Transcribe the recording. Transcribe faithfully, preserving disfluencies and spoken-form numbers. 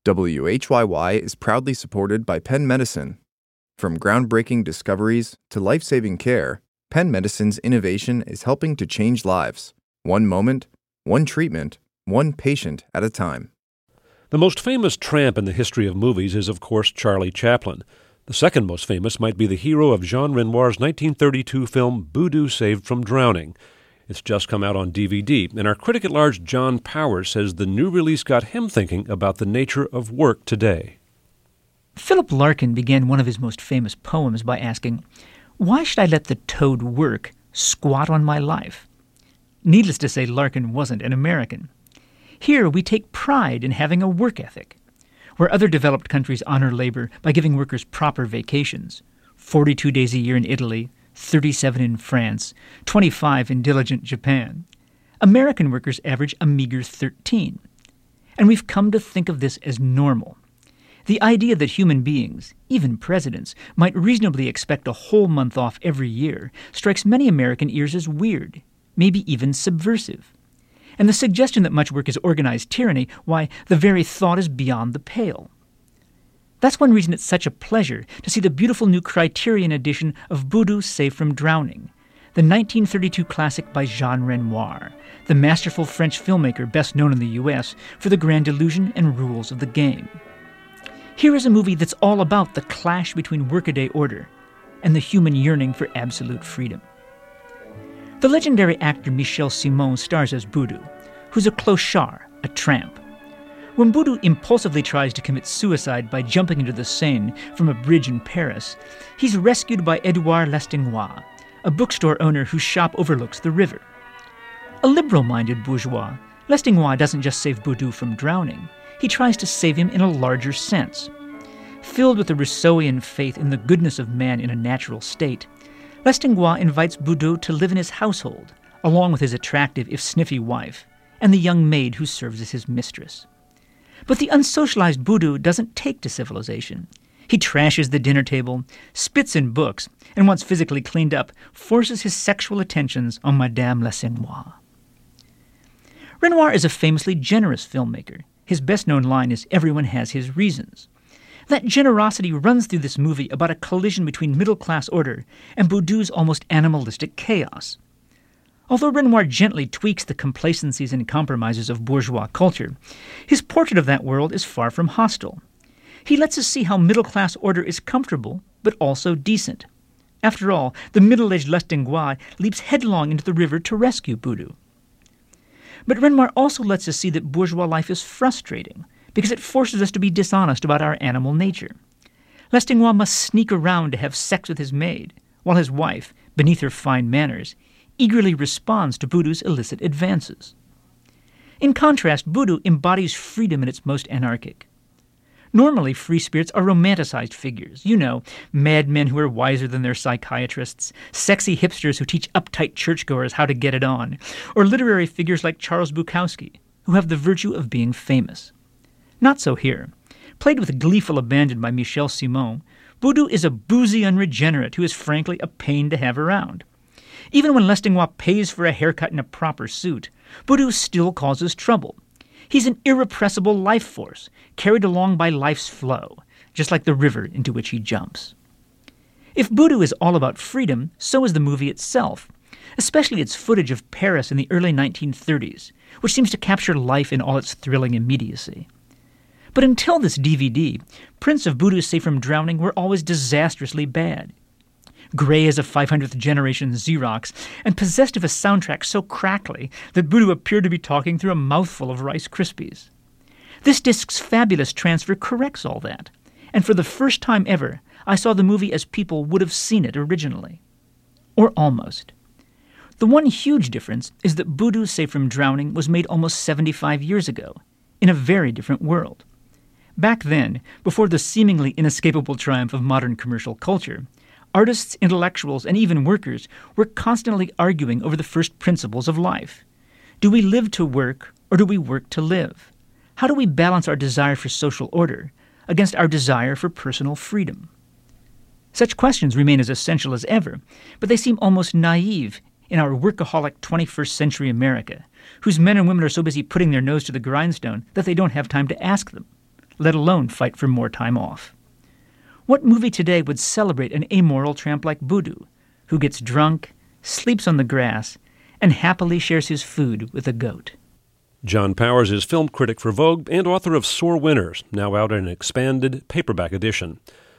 W H Y Y is proudly supported by Penn Medicine. From groundbreaking discoveries to life-saving care, Penn Medicine's innovation is helping to change lives, one moment, one treatment, one patient at a time. The most famous tramp in the history of movies is, of course, Charlie Chaplin. The second most famous might be the hero of Jean Renoir's nineteen thirty-two film Boudou Saved from Drowning. It's just come out on D V D, and our critic at large, John Powers, says the new release got him thinking about the nature of work today. Philip Larkin began one of his most famous poems by asking, "Why should I let the toad work squat on my life?" Needless to say, Larkin wasn't an American. Here we take pride in having a work ethic. Where other developed countries honor labor by giving workers proper vacations, forty-two days a year in Italy, thirty-seven in France, twenty-five in diligent Japan, American workers average a meager thirteen. And we've come to think of this as normal. The idea that human beings, even presidents, might reasonably expect a whole month off every year strikes many American ears as weird, maybe even subversive. And the suggestion that much work is organized tyranny, why, the very thought is beyond the pale. That's one reason it's such a pleasure to see the beautiful new Criterion edition of Boudou Saved from Drowning, the nineteen thirty-two classic by Jean Renoir, the masterful French filmmaker best known in the U S for The Grand Illusion and Rules of the Game. Here is a movie that's all about the clash between workaday order and the human yearning for absolute freedom. The legendary actor Michel Simon stars as Boudou, who's a clochard, a tramp. When Boudou impulsively tries to commit suicide by jumping into the Seine from a bridge in Paris, he's rescued by Edouard Lestingois, a bookstore owner whose shop overlooks the river. A liberal-minded bourgeois, Lestingois doesn't just save Boudou from drowning, he tries to save him in a larger sense. Filled with a Rousseauian faith in the goodness of man in a natural state, Lestingois invites Boudou to live in his household, along with his attractive if sniffy wife, and the young maid who serves as his mistress. But the unsocialized Boudou doesn't take to civilization. He trashes the dinner table, spits in books, and once physically cleaned up, forces his sexual attentions on Madame Lestingois. Renoir is a famously generous filmmaker. His best-known line is, "Everyone has his reasons." That generosity runs through this movie about a collision between middle-class order and Boudou's almost animalistic chaos. Although Renoir gently tweaks the complacencies and compromises of bourgeois culture, his portrait of that world is far from hostile. He lets us see how middle-class order is comfortable, but also decent. After all, the middle-aged Lestingois leaps headlong into the river to rescue Boudou. But Renoir also lets us see that bourgeois life is frustrating, because it forces us to be dishonest about our animal nature. Lestingois must sneak around to have sex with his maid, while his wife, beneath her fine manners, eagerly responds to Boudou's illicit advances. In contrast, Boudou embodies freedom in its most anarchic. Normally, free spirits are romanticized figures. You know, madmen who are wiser than their psychiatrists, sexy hipsters who teach uptight churchgoers how to get it on, or literary figures like Charles Bukowski, who have the virtue of being famous. Not so here. Played with gleeful abandon by Michel Simon, Boudou is a boozy unregenerate who is frankly a pain to have around. Even when Lestingois pays for a haircut in a proper suit, Boudou still causes trouble. He's an irrepressible life force, carried along by life's flow, just like the river into which he jumps. If Boudou is all about freedom, so is the movie itself, especially its footage of Paris in the early nineteen thirties, which seems to capture life in all its thrilling immediacy. But until this D V D, prints of Boudou Saved from Drowning were always disastrously bad. Gray as a five hundredth generation Xerox, and possessed of a soundtrack so crackly that Boudou appeared to be talking through a mouthful of Rice Krispies. This disc's fabulous transfer corrects all that, and for the first time ever, I saw the movie as people would have seen it originally. Or almost. The one huge difference is that Boudou Saved from Drowning was made almost seventy-five years ago, in a very different world. Back then, before the seemingly inescapable triumph of modern commercial culture, artists, intellectuals, and even workers were constantly arguing over the first principles of life. Do we live to work, or do we work to live? How do we balance our desire for social order against our desire for personal freedom? Such questions remain as essential as ever, but they seem almost naive in our workaholic twenty-first century America, whose men and women are so busy putting their nose to the grindstone that they don't have time to ask them. let alone fight for more time off. What movie today would celebrate an amoral tramp like Boodoo, who gets drunk, sleeps on the grass, and happily shares his food with a goat? John Powers is film critic for Vogue and author of Sore Winners, now out in an expanded paperback edition.